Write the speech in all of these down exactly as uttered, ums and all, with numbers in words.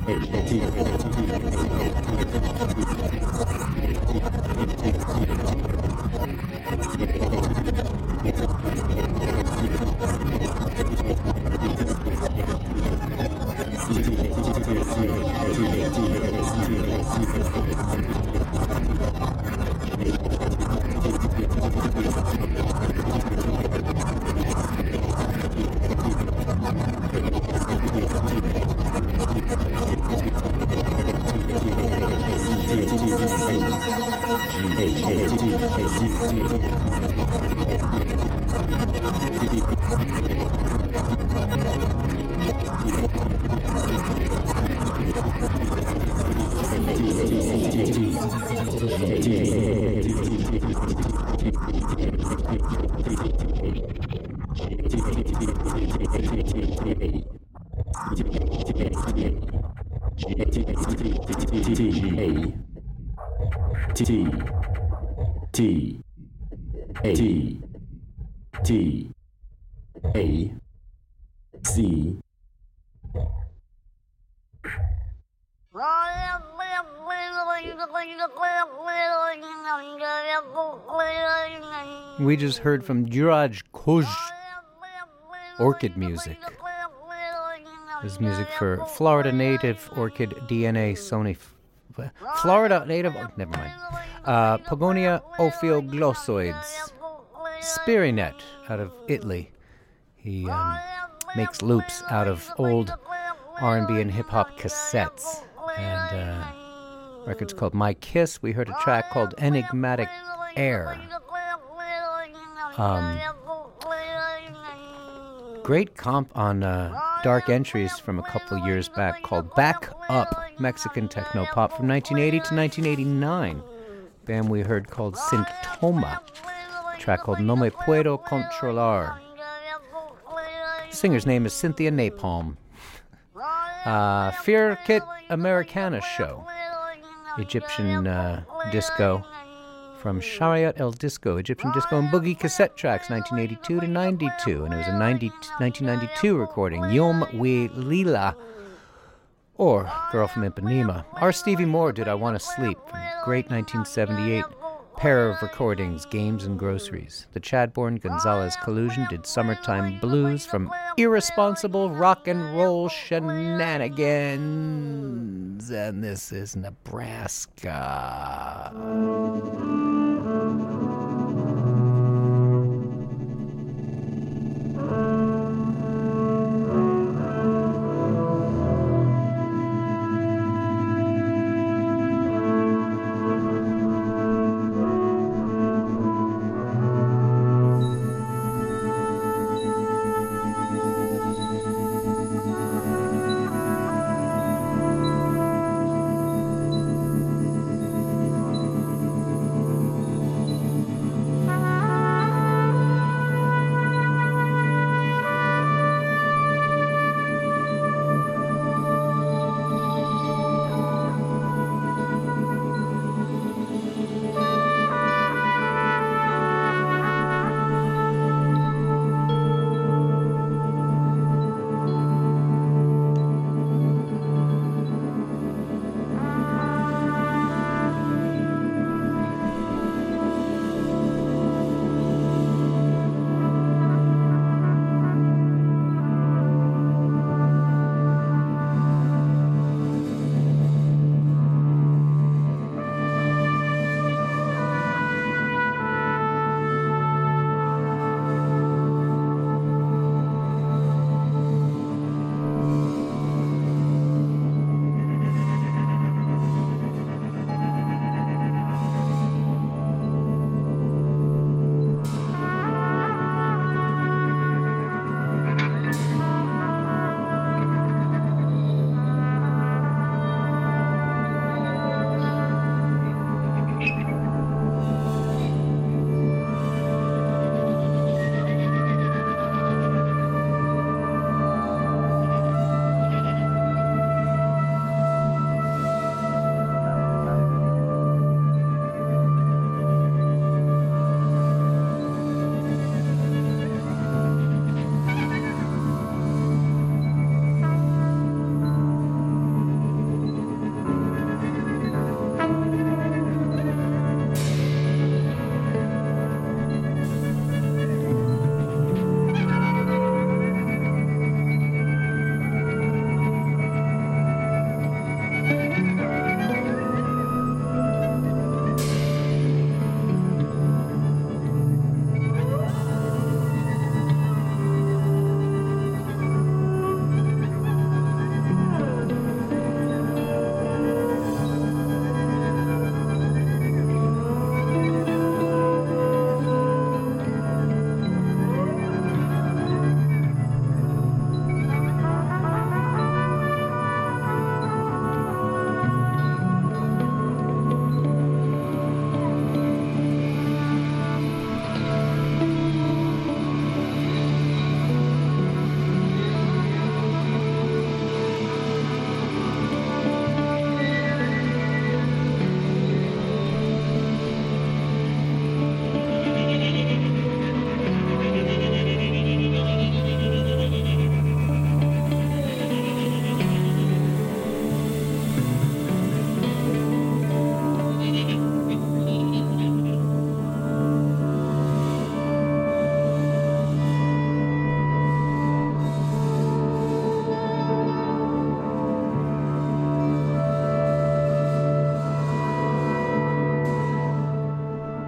We just heard from Juraj Koj, Orchid Music. This is music for Florida native orchid D N A Sony. Florida native, oh, never mind. Uh, Pogonia ophioglossoids. Spirinet out of Italy. He um, makes loops out of old R and B and hip-hop cassettes. And uh, record's called My Kiss. We heard a track called Enigmatic Air. Um, great comp on uh, Dark Entries from a couple years back called Back Up, Mexican techno pop from nineteen eighty to nineteen eighty-nine. Band we heard called Symptoma, a track called No Me Puedo Controlar. The singer's name is Cynthia Napalm. Uh, Fear Kit Americana Show, Egyptian uh, disco from Shariat El Disco, Egyptian disco and boogie cassette tracks, nineteen eighty-two to ninety-two, and it was a ninety, nineteen ninety-two recording, Yom We Lila, or Girl from Ipanema. Our Stevie Moore did I Want to Sleep, from great nineteen seventy-eight pair of recordings, Games and Groceries. The Chadbourne Gonzalez Collusion did Summertime Blues from Irresponsible Rock and Roll Shenanigans. And this is Nebraska.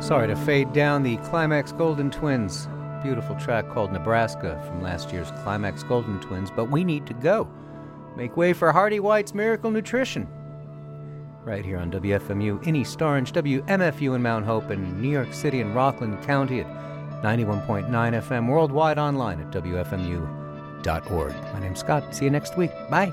Sorry to fade down the Climax Golden Twins. Beautiful track called Nebraska from last year's Climax Golden Twins, but we need to go. Make way for Hardy White's Miracle Nutrition. Right here on W F M U in East Orange, W M F U in Mount Hope, and New York City and Rockland County at ninety-one point nine F M, worldwide online at W F M U dot org. My name's Scott. See you next week. Bye.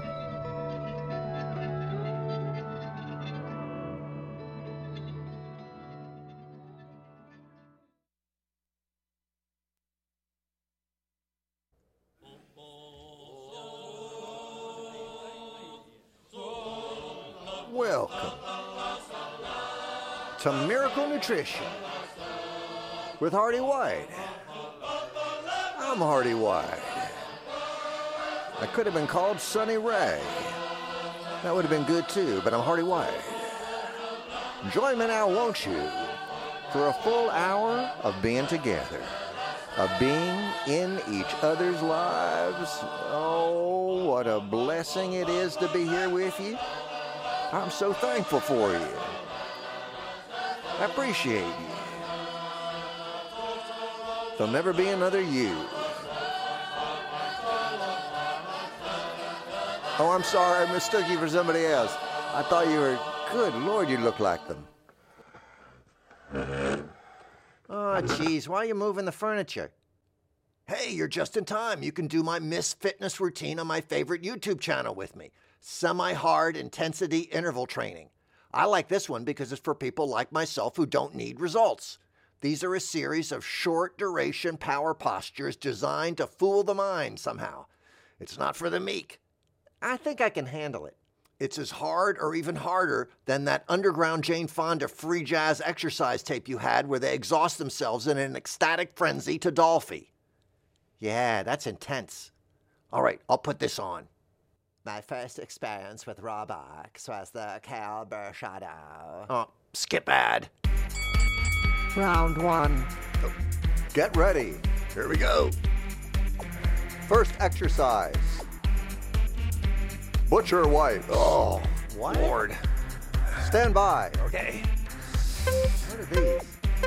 Welcome to Miracle Nutrition with Hardy White. I'm Hardy White. I could have been called Sonny Ray. That would have been good too, but I'm Hardy White. Join me now, won't you, for a full hour of being together, of being in each other's lives. Oh, what a blessing it is to be here with you. I'm so thankful for you. I appreciate you. There'll never be another you. Oh, I'm sorry. I mistook you for somebody else. I thought you were... Good Lord, you look like them. Oh, geez. Why are you moving the furniture? Hey, you're just in time. You can do my Miss Fitness routine on my favorite YouTube channel with me. Semi-hard intensity interval training. I like this one because it's for people like myself who don't need results. These are a series of short duration power postures designed to fool the mind somehow. It's not for the meek. I think I can handle it. It's as hard or even harder than that underground Jane Fonda free jazz exercise tape you had where they exhaust themselves in an ecstatic frenzy to Dolphy. Yeah, that's intense. All right, I'll put this on. My first experience with Roblox was the Caliber Shadow. Oh, skip ad. Round one. Get ready. Here we go. First exercise. Butcher White. Oh, what? Lord. Stand by. Okay. What are these?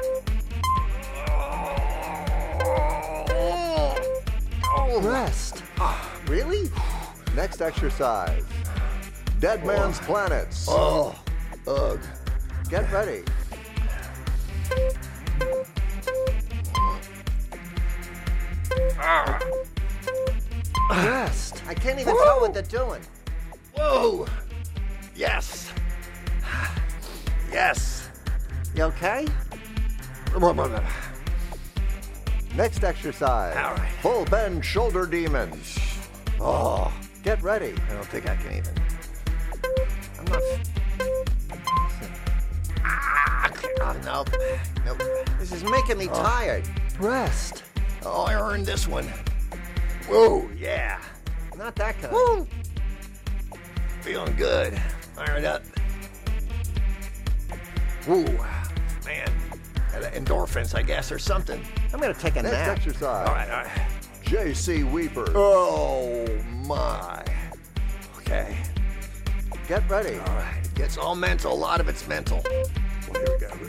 Oh. Rest. Oh, really? Next exercise. Dead Man's oh. Planets. Oh, ugh. Get ready. Ah. Rest. I can't even Whoa. tell what they're doing. Whoa. Yes. Yes. You okay? Next exercise. All right. Full bend shoulder demons. Oh. Get ready. I don't think I can even. I'm not. Ah, oh, nope. Nope. This is making me oh. tired. Rest. Oh, I earned this one. Whoa, yeah. Not that kind. Woo. Feeling good. Fired up. Woo. Man. Endorphins, I guess, or something. I'm going to take a Next nap. Next exercise. All right, all right. J C Weeper. Oh, my. Okay. Get ready. All right. It gets all mental. A lot of it's mental. Well, here we go.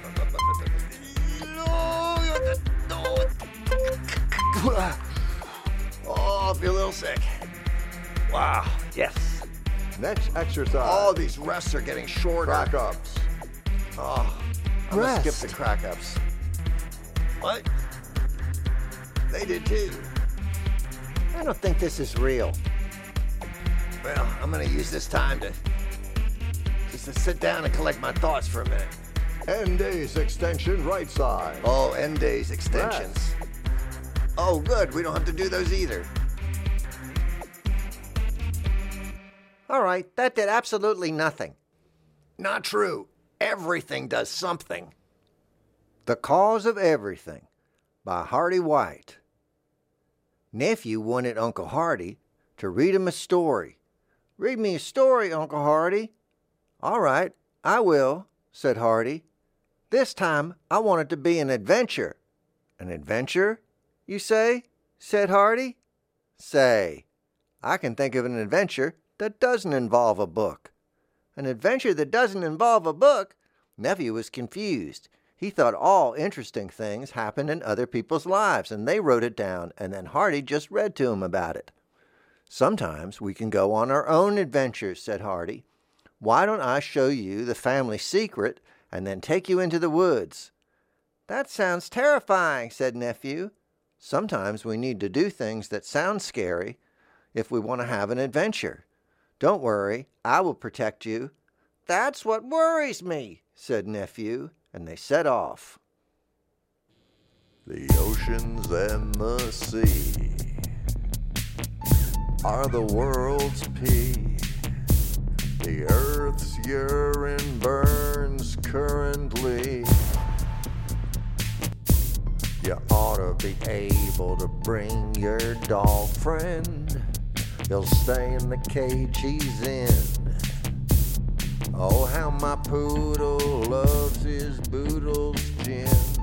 Oh, I feel a little sick. Wow. Yes. Next exercise. Oh, these rests are getting shorter. Crack ups. Oh, I'm going to skip the crack ups. What? They did too. I don't think this is real. Well, I'm going to use this time to just to sit down and collect my thoughts for a minute. End days extension right side. Oh, end days extensions. Rest. Oh, good. We don't have to do those either. All right, that did absolutely nothing. Not true. Everything does something. The Cause of Everything by Hardy White. Nephew wanted Uncle Hardy to read him a story. Read me a story, Uncle Hardy. All right, I will, said Hardy. This time, I want it to be an adventure. An adventure, you say? Said Hardy. Say, I can think of an adventure that doesn't involve a book. An adventure that doesn't involve a book? Nephew was confused. He thought all interesting things happened in other people's lives, and they wrote it down, and then Hardy just read to him about it. Sometimes we can go on our own adventures, said Hardy. Why don't I show you the family secret and then take you into the woods? That sounds terrifying, said Nephew. Sometimes we need to do things that sound scary if we want to have an adventure. Don't worry, I will protect you. That's what worries me, said Nephew, and they set off. The oceans and the sea are the world's pee. The earth's urine burns currently. You ought to be able to bring your dog friend. He'll stay in the cage he's in. Oh, how my poodle loves his boodle's gin.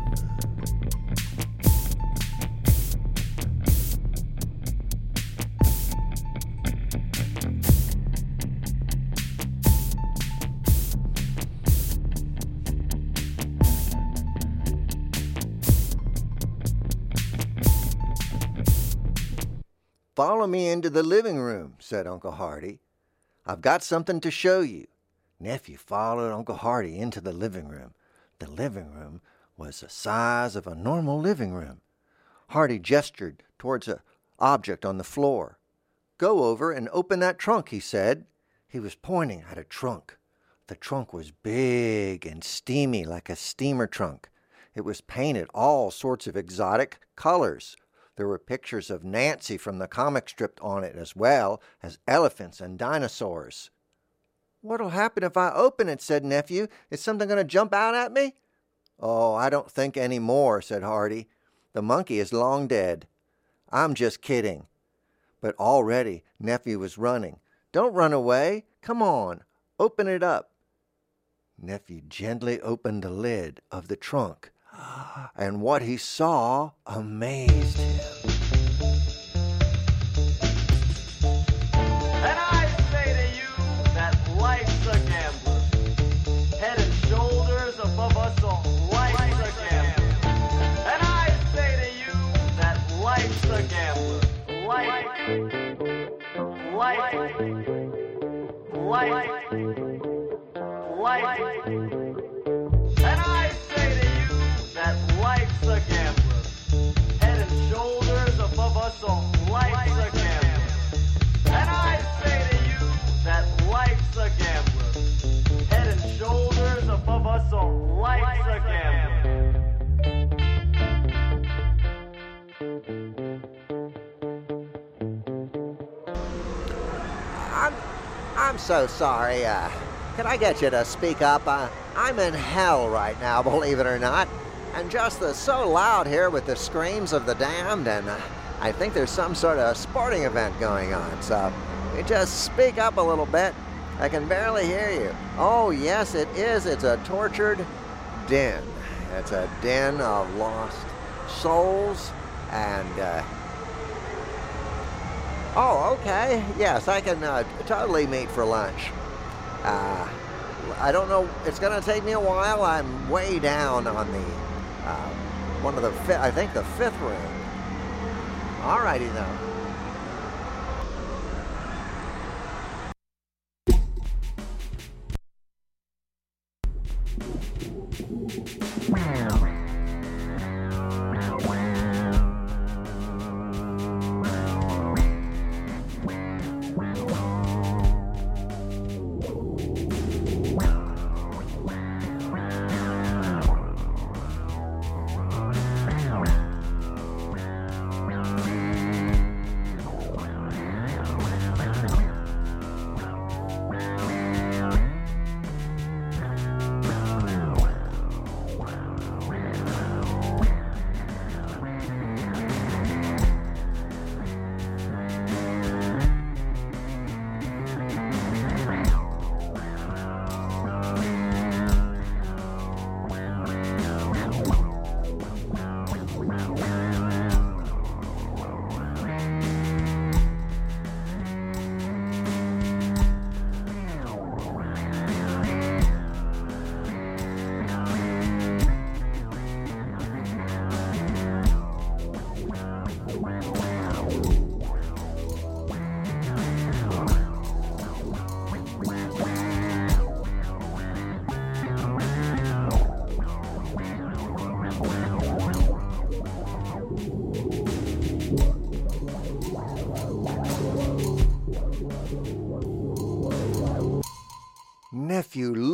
Follow me into the living room, said Uncle Hardy. I've got something to show you. Nephew followed Uncle Hardy into the living room. The living room was the size of a normal living room. Hardy gestured towards an object on the floor. Go over and open that trunk, he said. He was pointing at a trunk. The trunk was big and steamy like a steamer trunk. It was painted all sorts of exotic colors. There were pictures of Nancy from the comic strip on it, as well as elephants and dinosaurs. What'll happen if I open it, said Nephew. Is something going to jump out at me? Oh, I don't think any more, said Hardy. The monkey is long dead. I'm just kidding. But already Nephew was running. Don't run away. Come on, open it up. Nephew gently opened the lid of the trunk, and what he saw amazed him. And I say to you that life's a gambler, head and shoulders above us all. Life's a gambler. And I say to you that life's a gambler. Life, life, life, life. And I say to you that life's a gambler, head and shoulders above us all. Life's a gambler. And I say to you that life's a gambler, head and shoulders above us all. Life's a gambler. I'm, I'm so sorry. Uh, can I get you to speak up? Uh, I'm in hell right now, believe it or not. And just uh, so loud here with the screams of the damned, and uh, I think there's some sort of sporting event going on. So you just speak up a little bit. I can barely hear you. Oh, yes, it is. It's a tortured den. It's a den of lost souls and... Uh, Oh, okay. Yes, I can uh, totally meet for lunch. Uh, I don't know. It's going to take me a while. I'm way down on the, uh, one of the, fi- I think the fifth ring. All righty, though.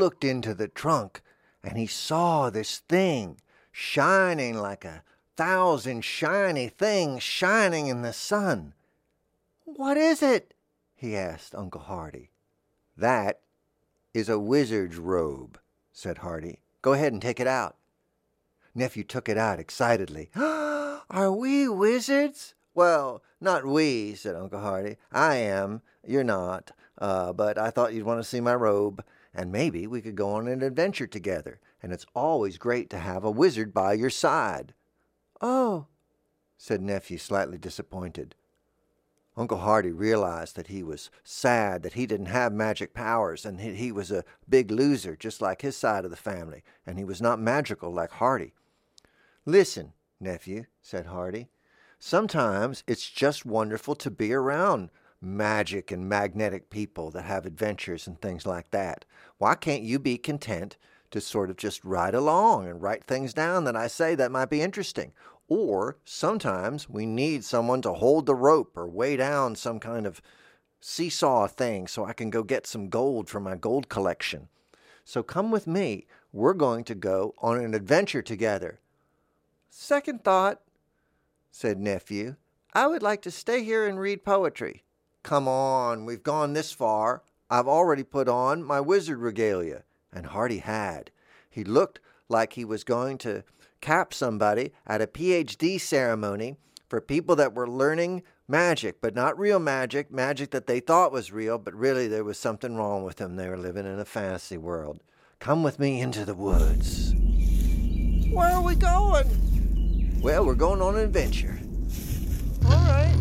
looked into the trunk, and he saw this thing shining like a thousand shiny things shining in the sun. "What is it?" he asked Uncle Hardy. "That is a wizard's robe," said Hardy. "Go ahead and take it out." Nephew took it out excitedly. "Are we wizards?" "Well, not we," said Uncle Hardy. "I am. You're not. Uh, but I thought you'd want to see my robe, and maybe we could go on an adventure together. And it's always great to have a wizard by your side." "Oh," said Nephew, slightly disappointed. Uncle Hardy realized that he was sad that he didn't have magic powers, and he was a big loser just like his side of the family, and he was not magical like Hardy. "Listen, Nephew," said Hardy, "sometimes it's just wonderful to be around magic and magnetic people that have adventures and things like that. Why can't you be content to sort of just ride along and write things down that I say that might be interesting? Or sometimes we need someone to hold the rope or weigh down some kind of seesaw thing so I can go get some gold for my gold collection. So come with me. We're going to go on an adventure together." "Second thought," said Nephew. "I would like to stay here and read poetry." "Come on, we've gone this far. I've already put on my wizard regalia." And Hardy had. He looked like he was going to cap somebody at a P H D ceremony for people that were learning magic, but not real magic, magic that they thought was real, but really there was something wrong with them. They were living in a fantasy world. "Come with me into the woods." "Where are we going?" "Well, we're going on an adventure." "All right.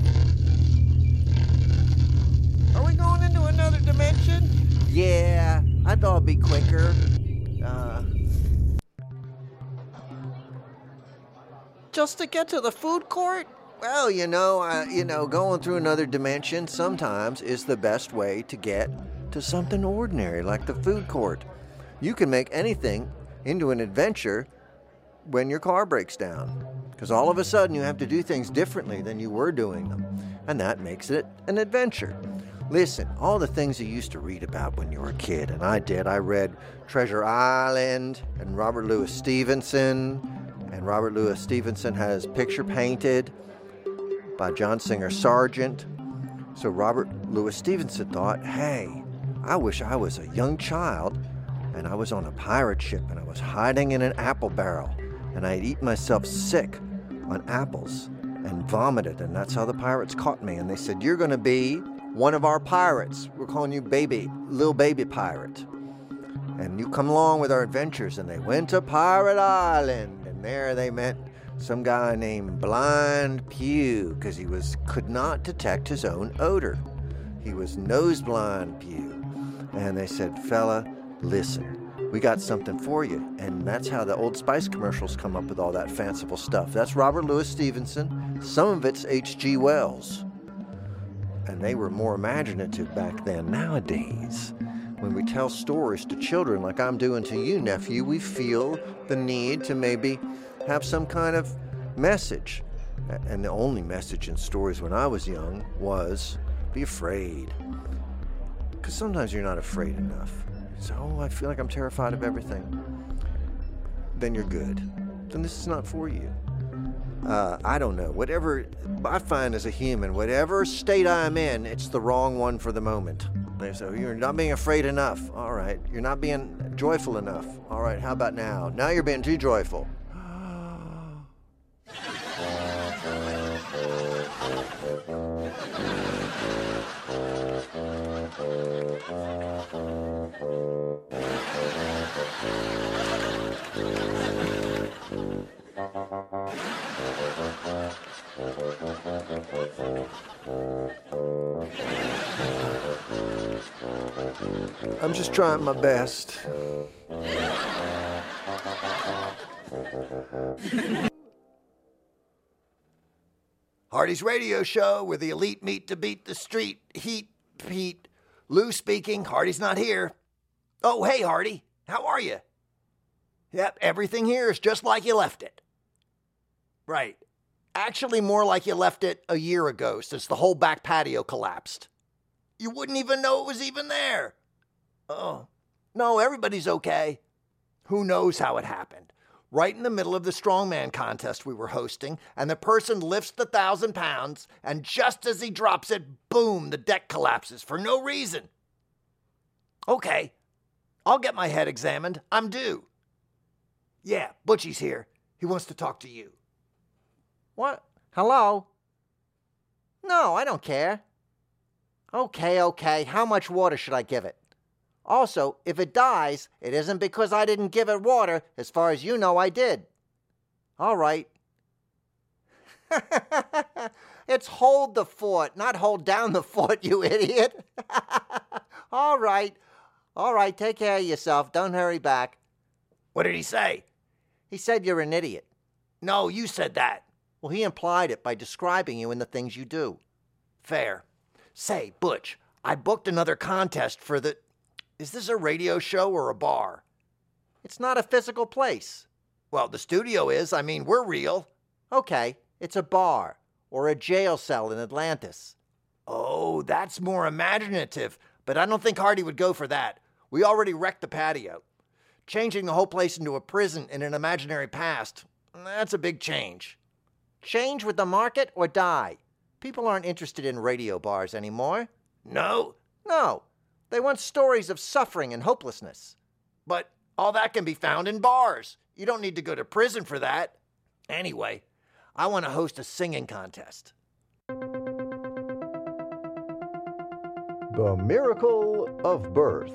Are we going into another dimension?" "Yeah, I thought it'd be quicker. Uh, just to get to the food court?" "Well, you know, I, you know, going through another dimension sometimes is the best way to get to something ordinary like the food court. You can make anything into an adventure when your car breaks down, because all of a sudden you have to do things differently than you were doing them, and that makes it an adventure. Listen, all the things you used to read about when you were a kid, and I did. I read Treasure Island and Robert Louis Stevenson, and Robert Louis Stevenson has Picture Painted by John Singer Sargent. So Robert Louis Stevenson thought, hey, I wish I was a young child and I was on a pirate ship and I was hiding in an apple barrel and I had eaten myself sick on apples and vomited, and that's how the pirates caught me. And they said, you're going to be one of our pirates. We're calling you baby, little baby pirate. And you come along with our adventures. And they went to Pirate Island, and there they met some guy named Blind Pew, because he was could not detect his own odor. He was nose blind Pew. And they said, fella, listen, we got something for you. And that's how the Old Spice commercials come up with all that fanciful stuff. That's Robert Louis Stevenson. Some of it's H G Wells. And they were more imaginative back then. Nowadays, when we tell stories to children like I'm doing to you, nephew, we feel the need to maybe have some kind of message. And the only message in stories when I was young was be afraid. Because sometimes you're not afraid enough. So, oh, I feel like I'm terrified of everything. Then you're good. Then this is not for you. Uh, I don't know. Whatever I find as a human, whatever state I'm in, it's the wrong one for the moment. They say, you're not being afraid enough. All right. You're not being joyful enough. All right. How about now? Now you're being too joyful. I'm just trying my best. Hardy's Radio Show, where the elite meet to beat the street heat. Pete, Lou speaking. Hardy's not here. Oh, hey, Hardy. How are you? Yep, everything here is just like you left it. Right. Actually, more like you left it a year ago, since the whole back patio collapsed. You wouldn't even know it was even there. Oh, No, everybody's okay. Who knows how it happened? Right in the middle of the strongman contest we were hosting, and the person lifts the thousand pounds, and just as he drops it, boom, the deck collapses for no reason. Okay, I'll get my head examined. I'm due. Yeah, Butchie's here. He wants to talk to you. What? Hello? No, I don't care. Okay, okay, how much water should I give it? Also, if it dies, it isn't because I didn't give it water. As far as you know, I did. All right. It's hold the fort, not hold down the fort, you idiot. All right. All right, take care of yourself. Don't hurry back. What did he say? He said you're an idiot. No, you said that. Well, he implied it by describing you and the things you do. Fair. Say, Butch, I booked another contest for the... Is this a radio show or a bar? It's not a physical place. Well, the studio is. I mean, we're real. Okay, it's a bar or a jail cell in Atlantis. Oh, that's more imaginative, but I don't think Hardy would go for that. We already wrecked the patio. Changing the whole place into a prison in an imaginary past, that's a big change. Change with the market or die? People aren't interested in radio bars anymore. No? No. They want stories of suffering and hopelessness. But all that can be found in bars. You don't need to go to prison for that. Anyway, I want to host a singing contest. The miracle of birth.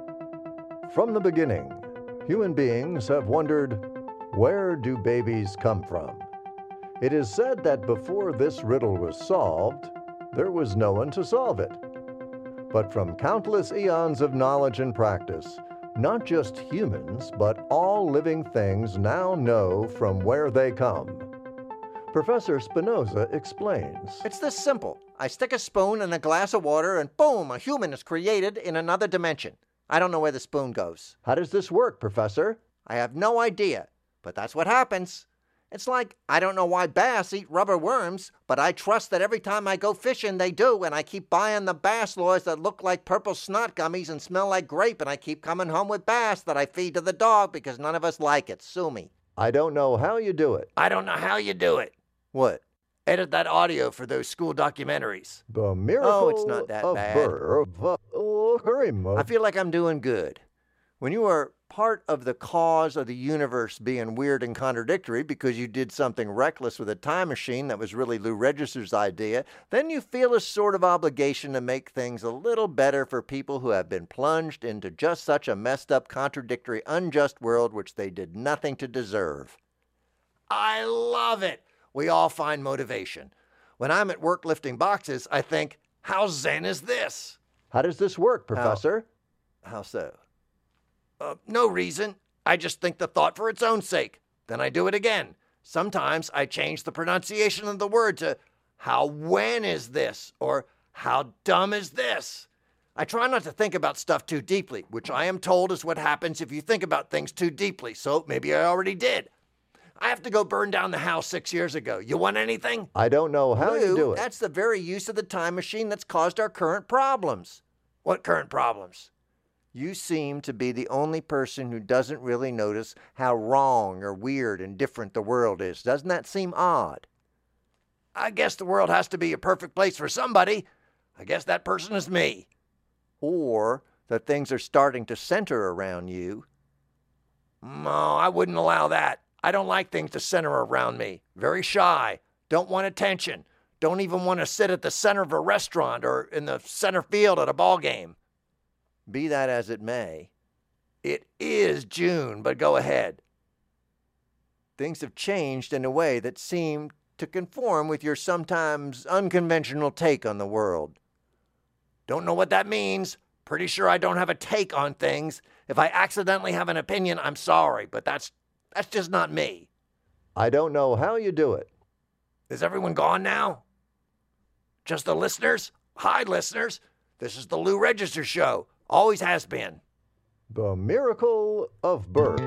From the beginning, human beings have wondered, where do babies come from? It is said that before this riddle was solved, there was no one to solve it. But from countless eons of knowledge and practice, not just humans, but all living things now know from where they come. Professor Spinoza explains. It's this simple. I stick a spoon in a glass of water and boom, a human is created in another dimension. I don't know where the spoon goes. How does this work, Professor? I have no idea, but that's what happens. It's like, I don't know why bass eat rubber worms, but I trust that every time I go fishing, they do, and I keep buying the bass lures that look like purple snot gummies and smell like grape, and I keep coming home with bass that I feed to the dog because none of us like it. Sue me. I don't know how you do it. I don't know how you do it. What? Edit that audio for those school documentaries. The miracle oh, it's not that of bad. birth. Oh, hurry, Mo. I feel like I'm doing good. When you are part of the cause of the universe being weird and contradictory because you did something reckless with a time machine that was really Lou Register's idea, then you feel a sort of obligation to make things a little better for people who have been plunged into just such a messed up, contradictory, unjust world which they did nothing to deserve. I love it. We all find motivation. When I'm at work lifting boxes, I think, how zen is this? How does this work, Professor? How, how so? Uh, no reason. I just think the thought for its own sake. Then I do it again. Sometimes I change the pronunciation of the word to, how when is this? Or, how dumb is this? I try not to think about stuff too deeply, which I am told is what happens if you think about things too deeply, so maybe I already did. I have to go burn down the house six years ago. You want anything? I don't know how Lou, you do it. That's the very use of the time machine that's caused our current problems. What current problems? You seem to be the only person who doesn't really notice how wrong or weird and different the world is. Doesn't that seem odd? I guess the world has to be a perfect place for somebody. I guess that person is me. Or that things are starting to center around you. No, I wouldn't allow that. I don't like things to center around me. Very shy. Don't want attention. Don't even want to sit at the center of a restaurant or in the center field at a ball game. Be that as it may, it is June, but go ahead. Things have changed in a way that seemed to conform with your sometimes unconventional take on the world. Don't know what that means. Pretty sure I don't have a take on things. If I accidentally have an opinion, I'm sorry, but that's that's just not me. I don't know how you do it. Is everyone gone now? Just the listeners? Hi, listeners. This is the Lou Register Show. Always has been. The miracle of birth.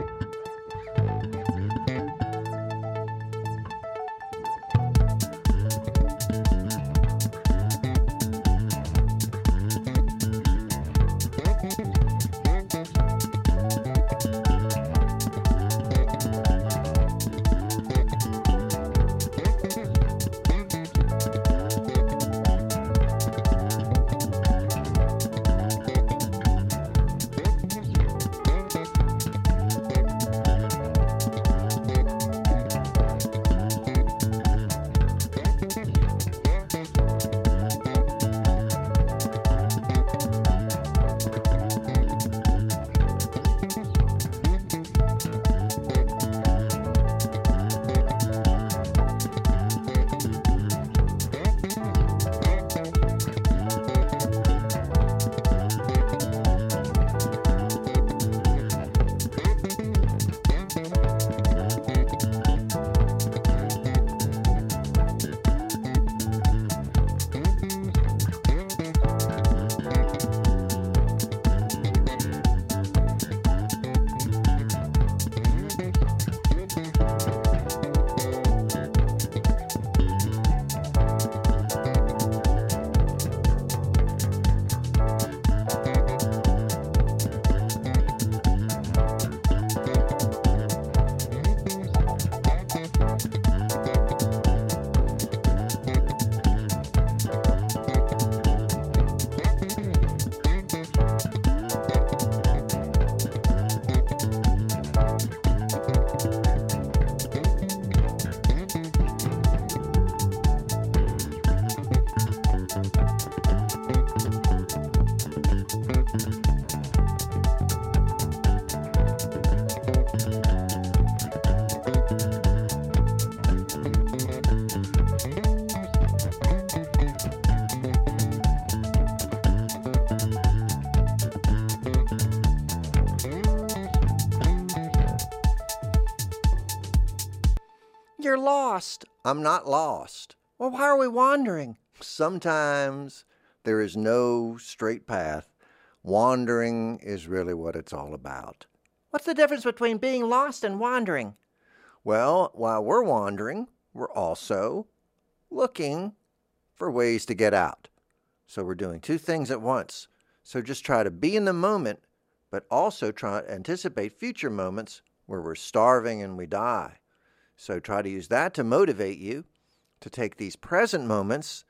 you're lost. I'm not lost. Well, why are we wandering? Sometimes there is no straight path. Wandering is really what it's all about. What's the difference between being lost and wandering? Well, while we're wandering, we're also looking for ways to get out. So we're doing two things at once. So just try to be in the moment, but also try to anticipate future moments where we're starving and we die. So try to use that to motivate you to take these present moments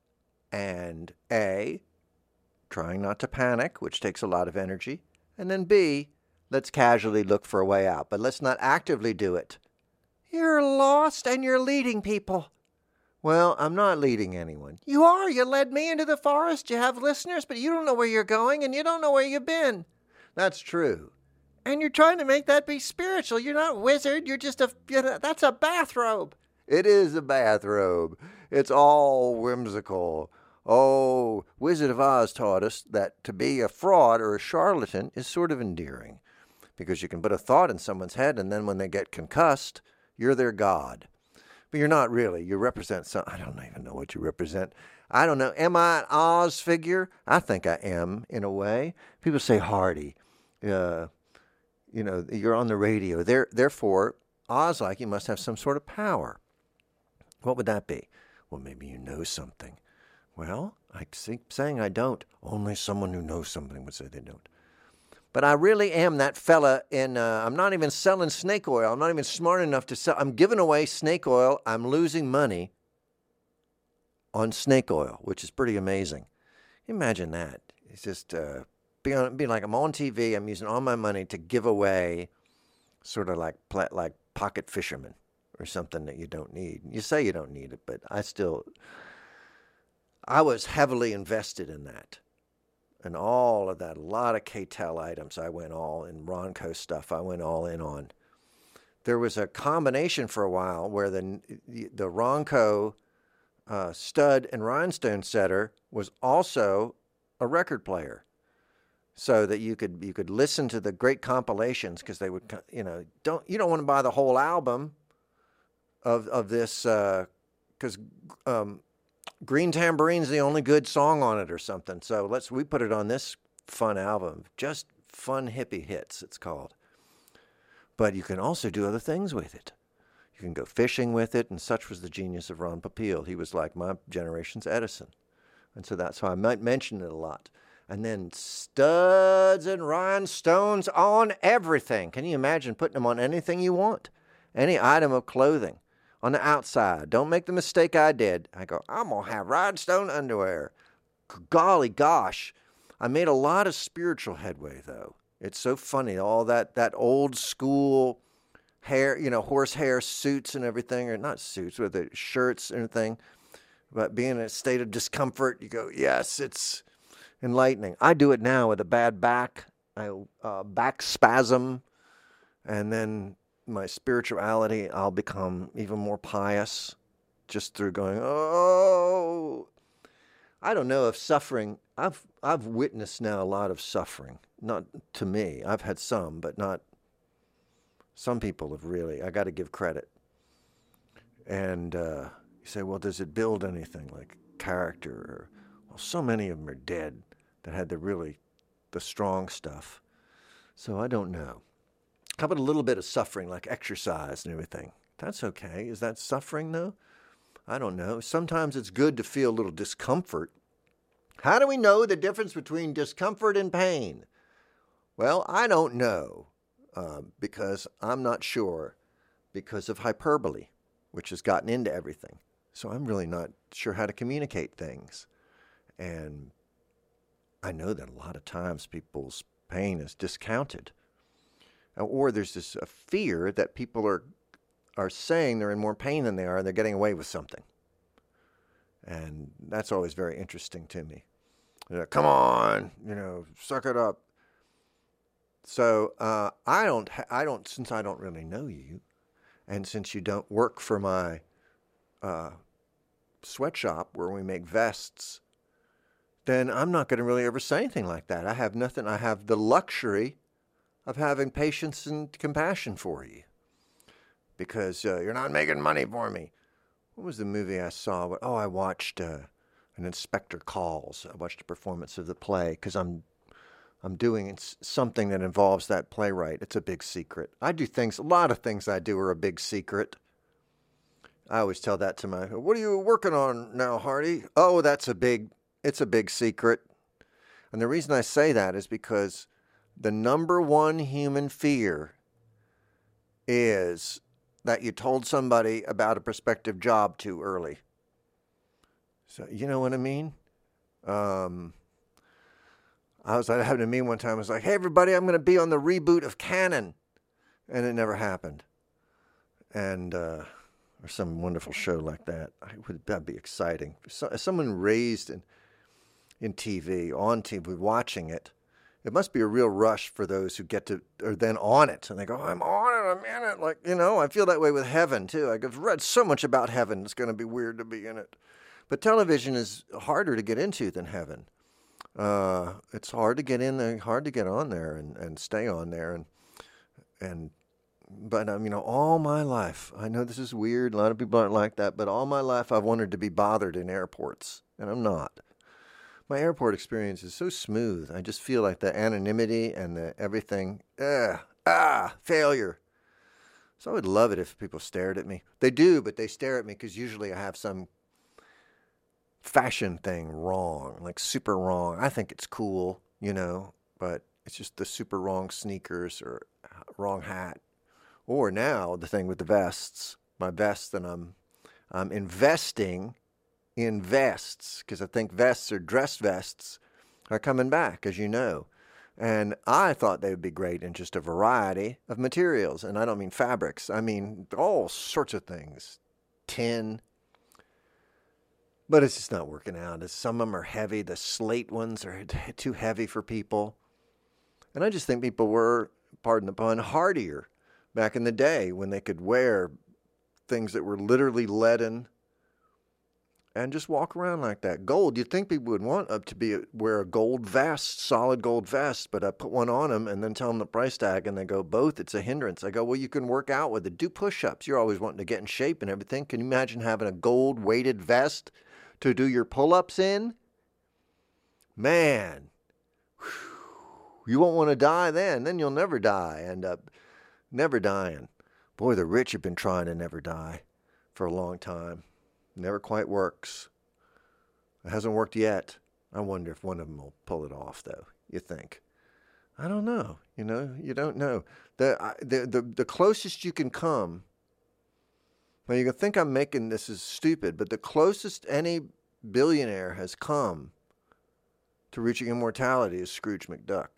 and A, trying not to panic, which takes a lot of energy, and then B, let's casually look for a way out, but let's not actively do it. You're lost and you're leading people. Well, I'm not leading anyone. You are. You led me into the forest. You have listeners, but you don't know where you're going and you don't know where you've been. That's true. And you're trying to make that be spiritual. You're not a wizard. You're just a, you know, that's a bathrobe. It is a bathrobe. It's all whimsical. Oh, Wizard of Oz taught us that to be a fraud or a charlatan is sort of endearing because you can put a thought in someone's head and then when they get concussed, you're their god. But you're not really. You represent some. I don't even know what you represent. I don't know. Am I an Oz figure? I think I am, in a way. People say Hardy. Uh, you know, you're on the radio. There, therefore, Oz-like, you must have some sort of power. What would that be? Well, maybe you know something. Well, I keep saying I don't. Only someone who knows something would say they don't. But I really am that fella in, uh, I'm not even selling snake oil. I'm not even smart enough to sell. I'm giving away snake oil. I'm losing money on snake oil, which is pretty amazing. Imagine that. It's just, uh, be, on, be like I'm on T V. I'm using all my money to give away sort of like, like pocket fisherman or something that you don't need. You say you don't need it, but I still, I was heavily invested in that. And all of that, a lot of K T E L items I went all in, Ronco stuff I went all in on. There was a combination for a while where the the Ronco uh, stud and rhinestone setter was also a record player, so that you could you could listen to the great compilations because they would, you know, don't you don't want to buy the whole album of of this because. Uh, um, Green Tambourine's the only good song on it or something. So let's we put it on this fun album. Just fun hippie hits, it's called. But you can also do other things with it. You can go fishing with it, and such was the genius of Ron Popeil. He was like my generation's Edison. And so that's why I might mention it a lot. And then studs and rhinestones on everything. Can you imagine putting them on anything you want? Any item of clothing. On the outside, don't make the mistake I did. I go, I'm going to have rhinestone underwear. Golly gosh. I made a lot of spiritual headway, though. It's so funny. All that, that old school hair, you know, horsehair suits and everything, or not suits, with the shirts and everything. But being in a state of discomfort, you go, yes, it's enlightening. I do it now with a bad back, I, uh, back spasm, and then my spirituality, I'll become even more pious just through going, oh, I don't know if suffering, I've I've witnessed now a lot of suffering. Not to me. I've had some, but not, some people have really, I got to give credit. And uh, you say, well, does it build anything like character? Or, well, so many of them are dead that had the really, the strong stuff. So I don't know. How about a little bit of suffering, like exercise and everything? That's okay. Is that suffering, though? I don't know. Sometimes it's good to feel a little discomfort. How do we know the difference between discomfort and pain? Well, I don't know uh, because I'm not sure because of hyperbole, which has gotten into everything. So I'm really not sure how to communicate things. And I know that a lot of times people's pain is discounted. Or there's this a fear that people are are saying they're in more pain than they are, and they're getting away with something. And that's always very interesting to me. You know, come on, you know, suck it up. So uh, I don't, I don't, since I don't really know you, and since you don't work for my uh, sweatshop where we make vests, then I'm not going to really ever say anything like that. I have nothing. I have the luxury of having patience and compassion for you, because uh, you're not making money for me. What was the movie I saw? Oh, I watched uh, An Inspector Calls. I watched a performance of the play because I'm I'm doing something that involves that playwright. It's a big secret. I do things, a lot of things I do are a big secret. I always tell that to my, what are you working on now, Hardy? Oh, that's a big, it's a big secret. And the reason I say that is because the number one human fear is that you told somebody about a prospective job too early. So, you know what I mean? Um, I was having a meeting one time. I was like, hey, everybody, I'm going to be on the reboot of Canon. And it never happened. And, uh, or some wonderful show like that. I would, that'd be exciting. So, as someone raised in, in T V, on T V, watching it, it must be a real rush for those who get to, are then on it. And they go, I'm on it, I'm in it. Like, you know, I feel that way with heaven, too. I've read so much about heaven. It's going to be weird to be in it. But television is harder to get into than heaven. Uh, it's hard to get in there, hard to get on there and, and stay on there. And, and, but, um, you know, all my life, I know this is weird. A lot of people aren't like that, but all my life I've wanted to be bothered in airports, and I'm not. My airport experience is so smooth. I just feel like the anonymity and the everything, ugh, ah, failure. So I would love it if people stared at me. They do, but they stare at me because usually I have some fashion thing wrong, like super wrong. I think it's cool, you know, but it's just the super wrong sneakers or wrong hat. Or now the thing with the vests, my vests that I'm, I'm investing in vests because I think vests or dress vests are coming back, as you know. And I thought they would be great in just a variety of materials. And I don't mean fabrics. I mean all sorts of things. Tin. But it's just not working out. Some of them are heavy. The slate ones are too heavy for people. And I just think people were, pardon the pun, hardier back in the day when they could wear things that were literally leaden and just walk around like that. Gold, you'd think people would want up to be wear a gold vest, solid gold vest, but I put one on them and then tell them the price tag, and they go, both, it's a hindrance. I go, well, you can work out with it. Do push-ups. You're always wanting to get in shape and everything. Can you imagine having a gold-weighted vest to do your pull-ups in? Man, whew, you won't want to die then. Then you'll never die. End up never dying. Boy, the rich have been trying to never die for a long time. Never quite works. It hasn't worked yet. I wonder if one of them will pull it off, though. You think? I don't know. You know, you don't know. The the the, the closest you can come. Well, you can think I'm making this as stupid, but the closest any billionaire has come to reaching immortality is Scrooge McDuck.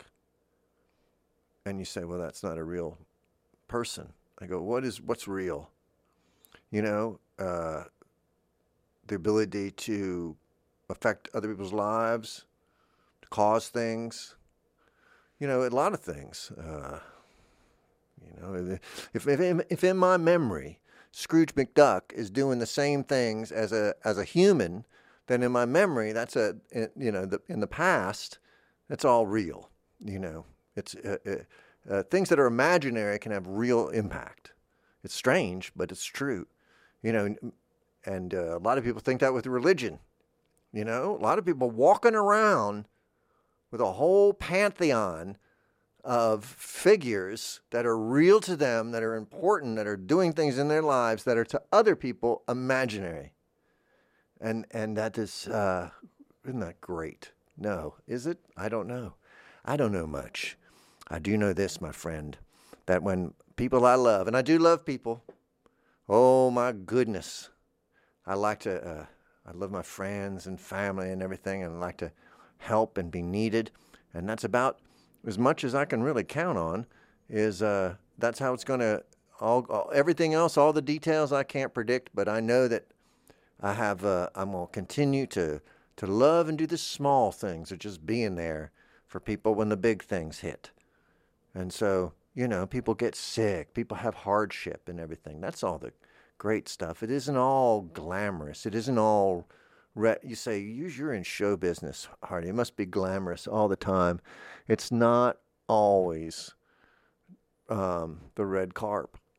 And you say, well, that's not a real person. I go, what is what's real? You know, uh, the ability to affect other people's lives, to cause things. You know, a lot of things. Uh, you know, if if if in my memory Scrooge McDuck is doing the same things as a as a human, then in my memory, that's a you know the, in the past, that's all real. You know, it's uh, uh, uh, things that are imaginary can have real impact. It's strange, but it's true. You know, and uh, a lot of people think that with religion. You know, a lot of people walking around with a whole pantheon of figures that are real to them, that are important, that are doing things in their lives that are to other people imaginary. And and that is, uh, isn't that great? No. Is it? I don't know. I don't know much. I do know this, my friend, that when people I love, and I do love people, oh my goodness, I like to, uh, I love my friends and family and everything, and I like to help and be needed. And that's about as much as I can really count on, is uh, that's how it's going to, all, all everything else, all the details I can't predict, but I know that I have, uh, I'm going to continue to, to love and do the small things of just being there for people when the big things hit. And so, you know, people get sick, people have hardship and everything. That's all the great stuff. It isn't all glamorous. It isn't all, re- you say, you're in show business, Hardy. It must be glamorous all the time. It's not always um, the red carp.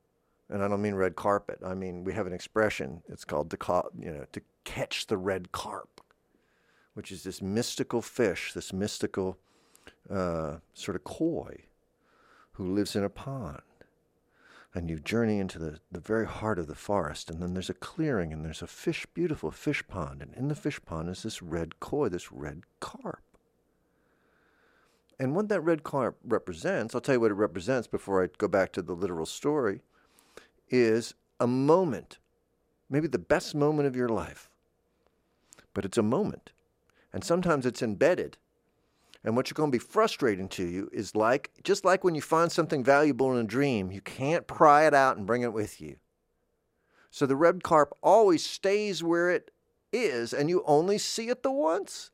And I don't mean red carpet. I mean, we have an expression. It's called, to ca- you know, to catch the red carp, which is this mystical fish, this mystical uh, sort of koi who lives in a pond. And you journey into the, the very heart of the forest, and then there's a clearing, and there's a fish, beautiful fish pond. And in the fish pond is this red koi, this red carp. And what that red carp represents, I'll tell you what it represents before I go back to the literal story, is a moment, maybe the best moment of your life. But it's a moment. And sometimes it's embedded. And what you're going to be frustrating to you is like, just like when you find something valuable in a dream, you can't pry it out and bring it with you. So the red carp always stays where it is, and you only see it the once.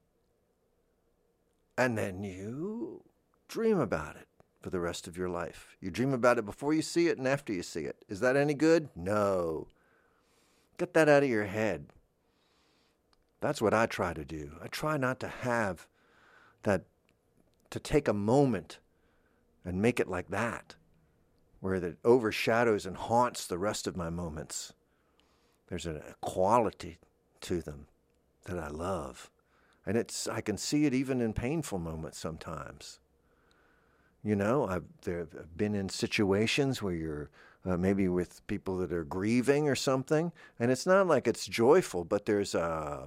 And then you dream about it for the rest of your life. You dream about it before you see it and after you see it. Is that any good? No. Get that out of your head. That's what I try to do. I try not to have that, to take a moment and make it like that, where it overshadows and haunts the rest of my moments. There's a quality to them that I love. And it's I can see it even in painful moments sometimes. You know, I've, there, I've been in situations where you're uh, maybe with people that are grieving or something, and it's not like it's joyful, but there's a,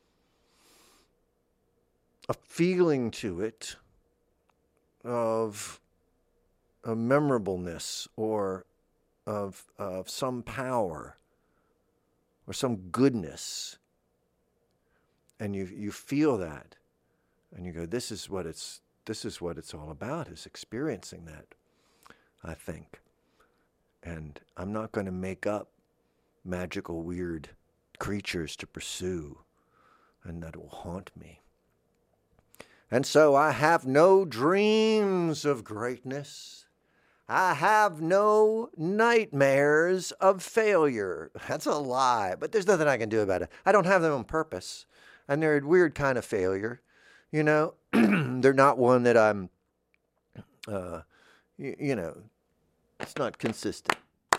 a feeling to it of a memorableness or of, of some power or some goodness. And you you feel that, and you go, this is what it's this is what it's all about, is experiencing that, I think. And I'm not going to make up magical, weird creatures to pursue, and that will haunt me. And so I have no dreams of greatness. I have no nightmares of failure. That's a lie, but there's nothing I can do about it. I don't have them on purpose. And they're a weird kind of failure, you know. They're not one that I'm, uh, you, you know, it's not consistent.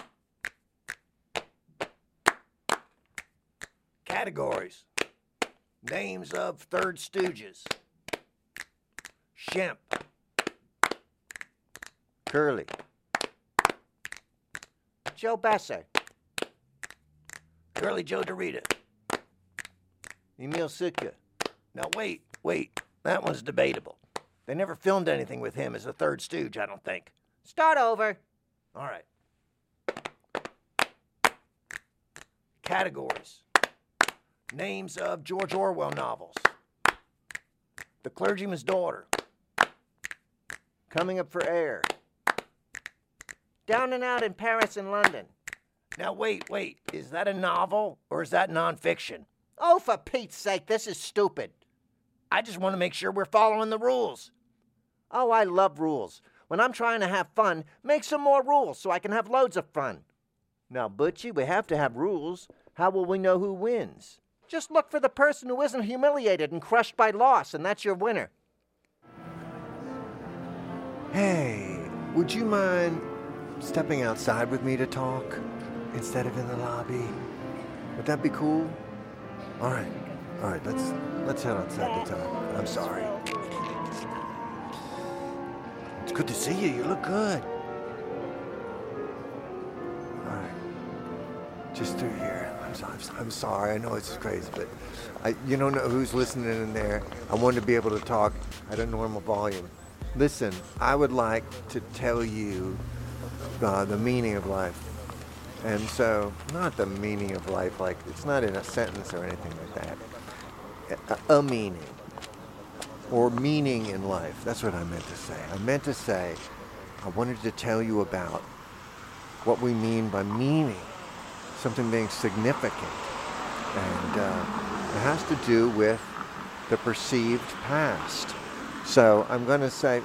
Categories. Names of Third Stooges. Shemp. Curly. Joe Besser. Curly Joe Dorita. Emil Sitka. Now, wait, wait. That one's debatable. They never filmed anything with him as a third stooge, I don't think. Start over. All right. Categories. Names of George Orwell novels. The Clergyman's Daughter. Coming Up for Air. Down and Out in Paris and London. Now, wait, wait. Is that a novel or is that nonfiction? Oh, for Pete's sake, this is stupid. I just want to make sure we're following the rules. Oh, I love rules. When I'm trying to have fun, make some more rules so I can have loads of fun. Now, Butchie, we have to have rules. How will we know who wins? Just look for the person who isn't humiliated and crushed by loss, and that's your winner. Hey, would you mind stepping outside with me to talk instead of in the lobby? Would that be cool? All right, all right, let's let's head outside to talk. I'm sorry. It's good to see you. You look good. All right, just through here. I'm sorry. I'm sorry. I know it's crazy, but I you don't know who's listening in there. I wanted to be able to talk at a normal volume. Listen, I would like to tell you uh, the meaning of life. And so, not the meaning of life, like, it's not in a sentence or anything like that. A, a meaning. Or meaning in life. That's what I meant to say. I meant to say, I wanted to tell you about what we mean by meaning. Something being significant. And uh, it has to do with the perceived past. So, I'm going to say...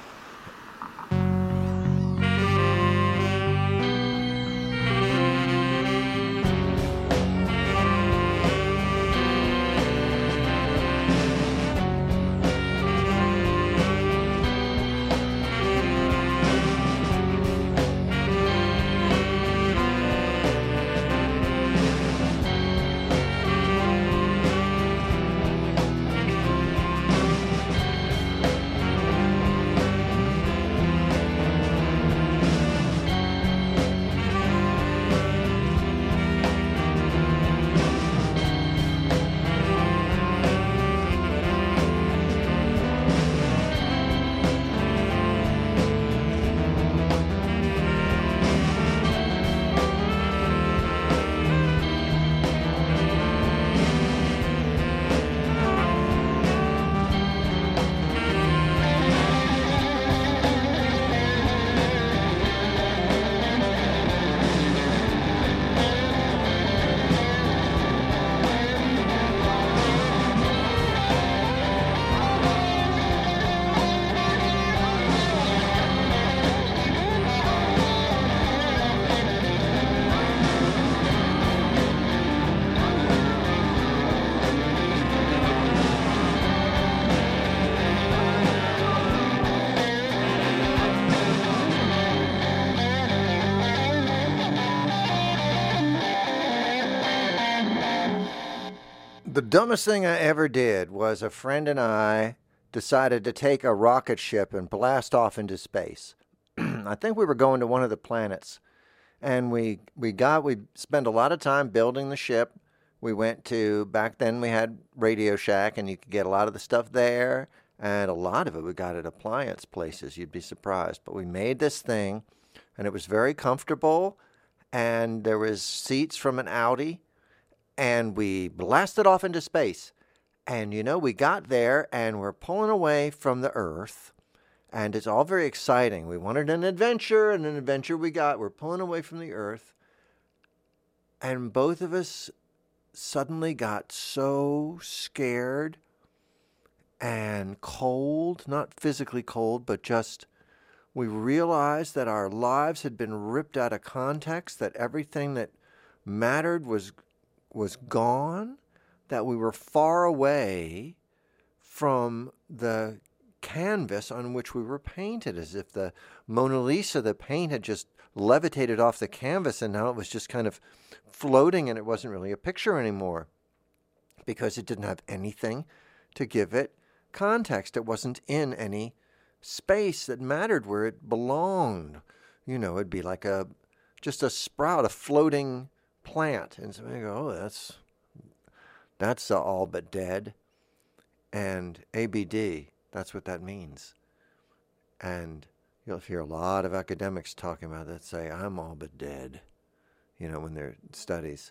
The dumbest thing I ever did was a friend and I decided to take a rocket ship and blast off into space. I think we were going to one of the planets. And we, we got, we spent a lot of time building the ship. We went to, back then we had Radio Shack, and you could get a lot of the stuff there. And a lot of it we got at appliance places. You'd be surprised. But we made this thing, and it was very comfortable. And there was seats from an Audi. And we blasted off into space. And, you know, we got there, and we're pulling away from the Earth. And it's all very exciting. We wanted an adventure, and an adventure we got. We're pulling away from the Earth. And both of us suddenly got so scared and cold, not physically cold, but just we realized that our lives had been ripped out of context, that everything that mattered was was gone, that we were far away from the canvas on which we were painted, as if the Mona Lisa, the paint had just levitated off the canvas, and now it was just kind of floating, and it wasn't really a picture anymore because it didn't have anything to give it context. It wasn't in any space that mattered where it belonged. You know, it'd be like a just a sprout, a floating plant, and somebody go, oh, that's that's uh, all but dead. And A B D, that's what that means. And you'll hear a lot of academics talking about that, say, I'm all but dead, you know, when they're studies.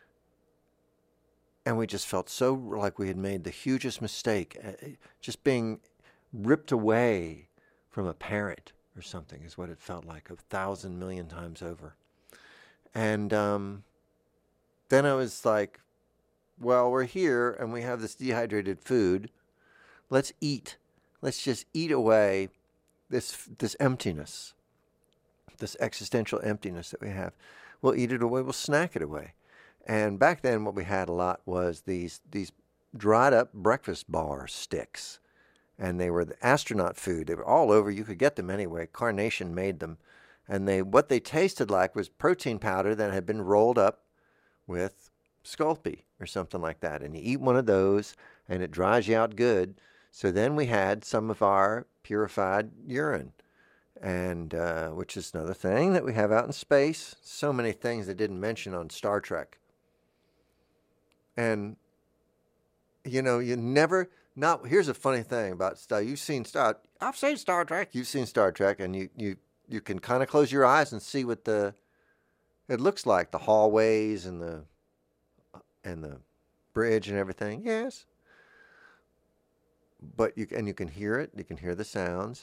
And we just felt so like we had made the hugest mistake, just being ripped away from a parent or something is what it felt like a thousand million times over. And um, then I was like, well, we're here and we have this dehydrated food. Let's eat. Let's just eat away this this emptiness, this existential emptiness that we have. We'll eat it away. We'll snack it away. And back then what we had a lot was these these dried up breakfast bar sticks. And they were the astronaut food. They were all over. You could get them anyway. Carnation made them. And they what they tasted like was protein powder that had been rolled up with Sculpey or something like that. And you eat one of those, and it dries you out good. So then we had some of our purified urine, and uh, which is another thing that we have out in space. So many things they didn't mention on Star Trek. And, you know, you never... Not, here's a funny thing about Star. You've seen Star. I've seen Star Trek. You've seen Star Trek, and you you you can kind of close your eyes and see what the it looks like, the hallways and the and the bridge and everything. Yes, but you and you can hear it. You can hear the sounds.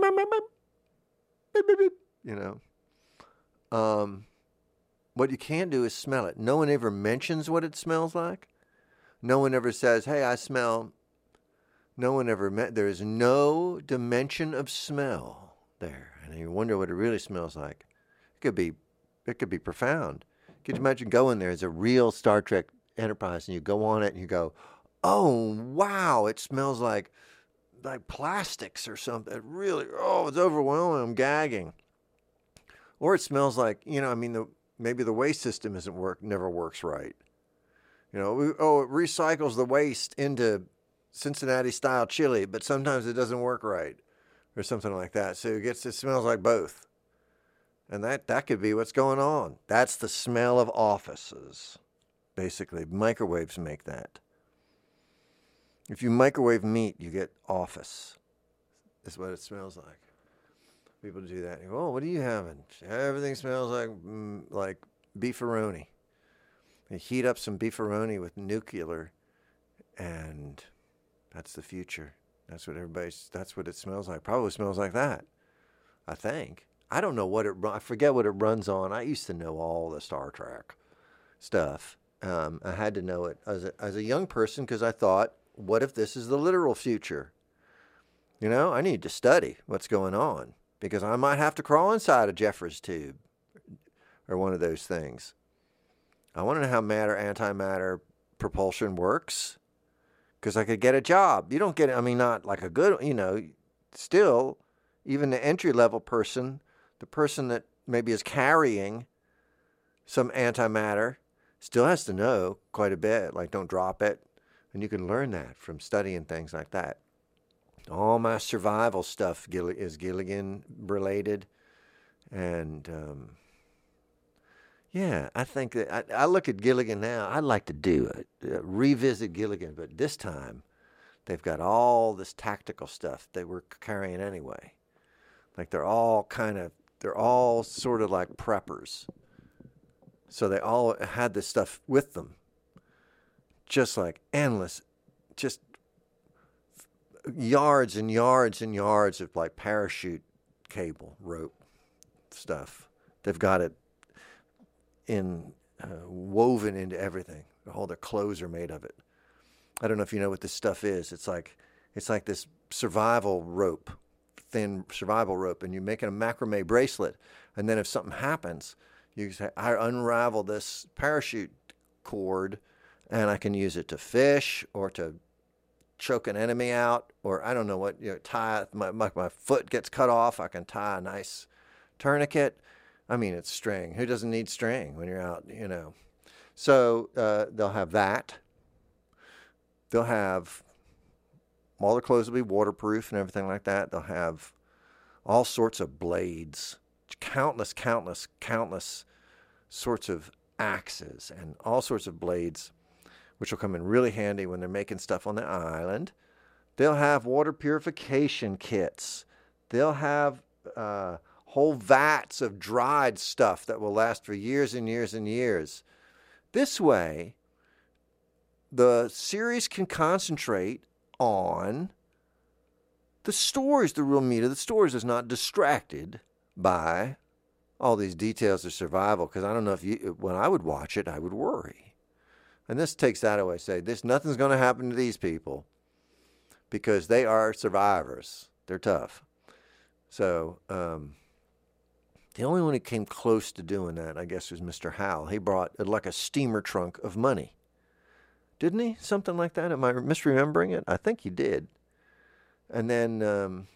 You know, um, what you can't do is smell it. No one ever mentions what it smells like. No one ever says, "Hey, I smell." No one ever met. There is no dimension of smell there, and you wonder what it really smells like. It could be, it could be profound. Could you imagine going there as a real Star Trek Enterprise, and you go on it, and you go, "Oh wow, it smells like, like plastics or something." It really, oh, it's overwhelming. I'm gagging. Or it smells like, you know, I mean, the maybe the waste system isn't work, never works right. You know, we, oh, it recycles the waste into Cincinnati-style chili, but sometimes it doesn't work right, or something like that. So it gets, it smells like both, and that that could be what's going on. That's the smell of offices, basically. Microwaves make that. If you microwave meat, you get office. That's what it smells like. People do that. You go, oh, what are you having? Everything smells like mm, like beefaroni. They heat up some beefaroni with nuclear, and that's the future. That's what everybody's, that's what it smells like. Probably smells like that, I think. I don't know what it, I forget what it runs on. I used to know all the Star Trek stuff. Um, I had to know it as a, as a young person because I thought, what if this is the literal future? You know, I need to study what's going on because I might have to crawl inside a Jeffers tube or one of those things. I want to know how matter, antimatter propulsion works. Because I could get a job. You don't get it, I mean, not like a good, you know, still, even the entry-level person, the person that maybe is carrying some antimatter, still has to know quite a bit. Like, don't drop it. And you can learn that from studying things like that. All my survival stuff Gill- is Gilligan related. And, um, yeah, I think that I, I look at Gilligan now. I'd like to do it, uh, revisit Gilligan, but this time they've got all this tactical stuff they were carrying anyway. Like they're all kind of, they're all sort of like preppers. So they all had this stuff with them. Just like endless, just yards and yards and yards of like parachute cable, rope stuff. They've got it in uh, woven into everything. All their clothes are made of it. I don't know if you know what this stuff is. It's like it's like this survival rope, thin survival rope, and you make it a macrame bracelet. And then if something happens, you say, I unravel this parachute cord, and I can use it to fish or to choke an enemy out, or I don't know what, you know, tie, my, my, my foot gets cut off, I can tie a nice tourniquet. I mean, it's string. Who doesn't need string when you're out, you know? So uh, they'll have that. They'll have, all their clothes will be waterproof and everything like that. They'll have all sorts of blades, countless, countless, countless sorts of axes and all sorts of blades, which will come in really handy when they're making stuff on the island. They'll have water purification kits. They'll have uh, whole vats of dried stuff that will last for years and years and years. This way, the series can concentrate on the stories. The real meat of the stories is not distracted by all these details of survival, because I don't know if you, when I would watch it, I would worry. And this takes that away. Say, this nothing's going to happen to these people because they are survivors. They're tough. So um, the only one who came close to doing that, I guess, was Mister Howell. He brought like a steamer trunk of money. Didn't he? Something like that? Am I misremembering it? I think he did. And then um,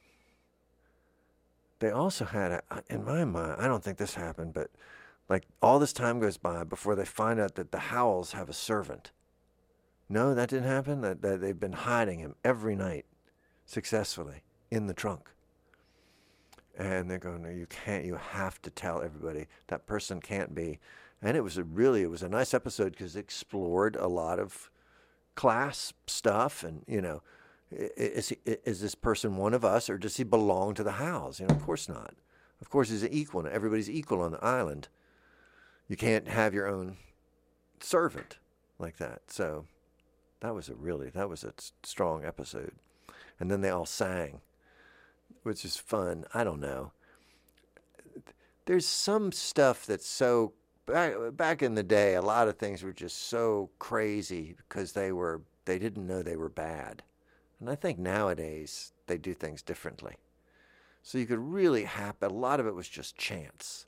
they also had, a, in my mind, I don't think this happened, but like all this time goes by before they find out that the Howells have a servant. No, that didn't happen? That, that they've been hiding him every night successfully in the trunk. And they're going, no, you can't, you have to tell everybody. That person can't be. And it was a really, it was a nice episode because it explored a lot of class stuff. And, you know, is, he, is this person one of us, or does he belong to the Howells? You know, of course not. Of course he's an equal. Everybody's equal on the island. You can't have your own servant like that. So that was a really, that was a strong episode. And then they all sang, which is fun. I don't know. There's some stuff that's so, back, back in the day, a lot of things were just so crazy because they were, they didn't know they were bad. And I think nowadays they do things differently. So you could really happen, a lot of it was just chance.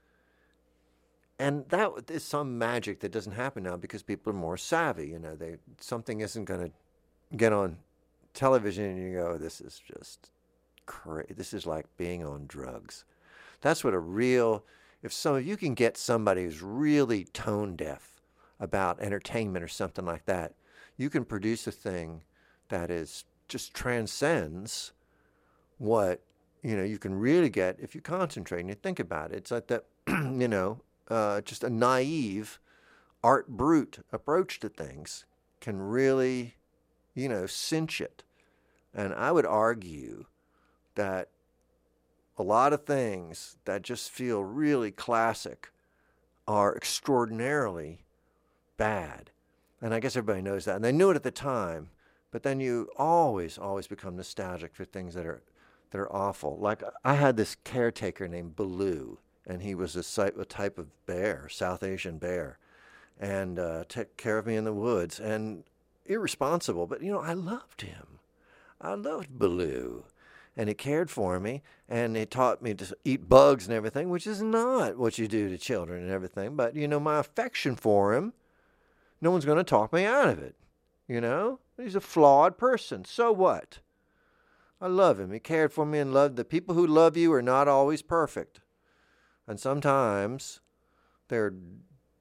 And that is some magic that doesn't happen now because people are more savvy. You know, they something isn't going to get on television and you go, this is just crazy. This is like being on drugs. That's what a real, if some of you can get somebody who's really tone deaf about entertainment or something like that, you can produce a thing that is just transcends what, you know, you can really get if you concentrate and you think about it. It's like that, you know, uh, just a naive art brute approach to things can really, you know, cinch it. And I would argue that a lot of things that just feel really classic are extraordinarily bad. And I guess everybody knows that. And they knew it at the time. But then you always, always become nostalgic for things that are that are awful. Like I had this caretaker named Baloo, and he was a, a type of bear, South Asian bear, and uh, took care of me in the woods. And irresponsible, but, you know, I loved him. I loved Baloo. And he cared for me, and he taught me to eat bugs and everything, which is not what you do to children and everything. But, you know, my affection for him, no one's going to talk me out of it, you know? He's a flawed person. So what? I love him. He cared for me and loved. The people who love you are not always perfect. And sometimes they're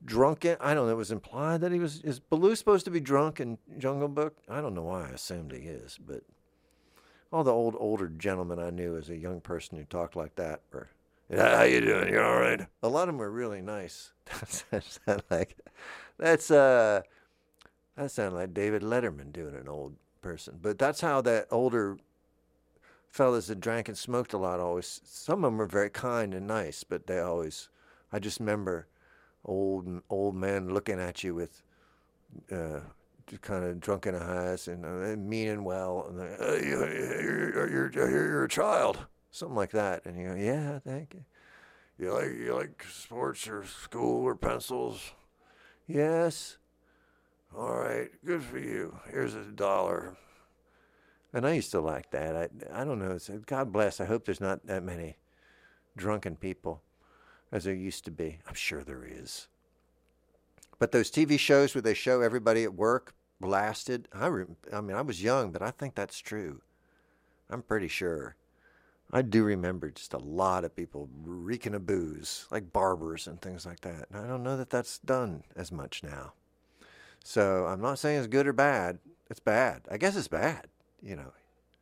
drunken. I don't know. It was implied that he was. Is Baloo supposed to be drunk in Jungle Book? I don't know why I assumed he is, but all the old older gentlemen I knew as a young person who talked like that were, "Yeah, how you doing? You all right?" A lot of them were really nice. that sounded like that's uh that sounded like David Letterman doing an old person. But that's how that older fellas that drank and smoked a lot always. Some of them were very kind and nice, but they always. I just remember old old men looking at you with uh, kind of drunken eyes and uh, meaning well, and they, uh, you, you're, you're, you're, you're a child, something like that, and you go, yeah, thank you. You like you like sports or school or pencils? Yes. All right, good for you. Here's a dollar. And I used to like that. I I don't know. It's, God bless. I hope there's not that many drunken people as there used to be. I'm sure there is. But those T V shows where they show everybody at work blasted, I, re, I mean, I was young, but I think that's true. I'm pretty sure. I do remember just a lot of people reeking of booze, like barbers and things like that. And I don't know that that's done as much now. So I'm not saying it's good or bad. It's bad. I guess it's bad, you know.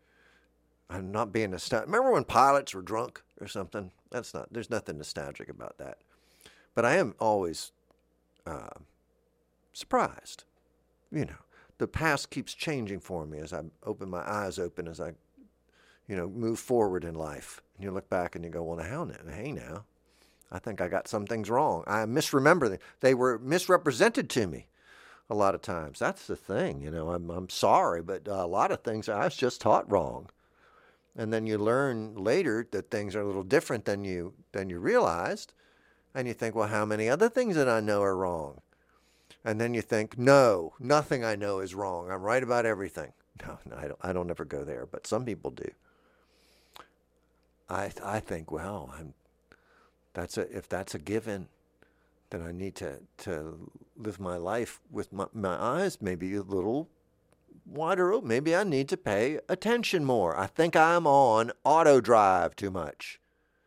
I'm not being nostalgic. Remember when pilots were drunk or something? That's not, there's nothing nostalgic about that. But I am always uh, surprised. You know, the past keeps changing for me as I open my eyes open, as I, you know, move forward in life. And you look back and you go, well, now, hey now, I think I got some things wrong. I misremember them. They were misrepresented to me a lot of times. That's the thing, you know, I'm, I'm sorry, but a lot of things I was just taught wrong. And then you learn later that things are a little different than you than you realized. And you think, well, how many other things that I know are wrong? And then you think, no, nothing I know is wrong. I'm right about everything. No, no I don't I don't ever go there, but some people do. I I think, well, I'm that's a if that's a given, then I need to, to live my life with my, my eyes maybe a little wider open. Maybe I need to pay attention more. I think I'm on auto drive too much.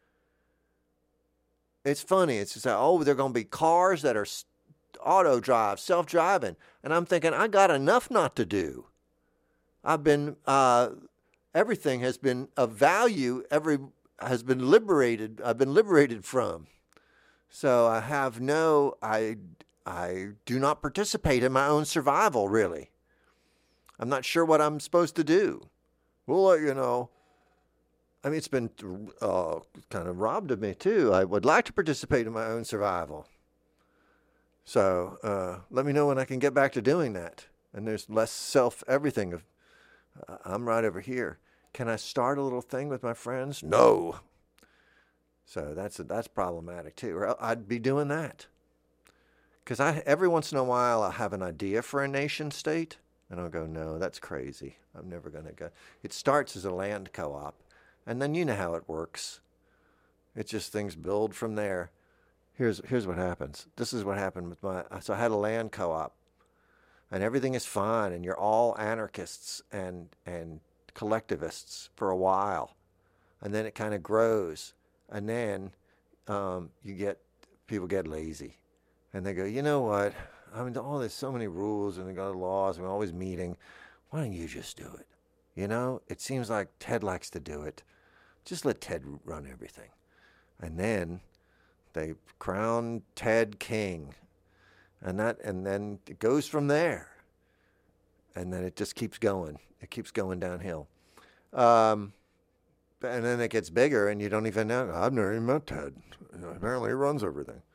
It's funny. It's just like, oh, they're going to be cars that are auto drive, self-driving. And I'm thinking, I got enough not to do. I've been, uh, everything has been of value, every has been liberated. I've been liberated from. So I have no, I, I do not participate in my own survival, really. I'm not sure what I'm supposed to do. We'll let you know. I mean, it's been uh, kind of robbed of me, too. I would like to participate in my own survival. So uh, let me know when I can get back to doing that. And there's less self-everything of, uh, I'm right over here. Can I start a little thing with my friends? No. So that's that's problematic, too. Or I'd be doing that. Because I every once in a while, I have an idea for a nation state. And I'll go, no, that's crazy. I'm never going to go. It starts as a land co-op. And then you know how it works. It's just things build from there. Here's here's what happens. This is what happened with my... So I had a land co-op. And everything is fine. And you're all anarchists and, and collectivists for a while. And then it kind of grows. And then um, you get... People get lazy. And they go, you know what? I mean, oh, there's so many rules and they got laws and we're always meeting. Why don't you just do it? You know, it seems like Ted likes to do it. Just let Ted run everything. And then they crown Ted king. And that, and then it goes from there. And then it just keeps going. It keeps going downhill. Um, and then it gets bigger and you don't even know. I've never even met Ted. Apparently he runs everything.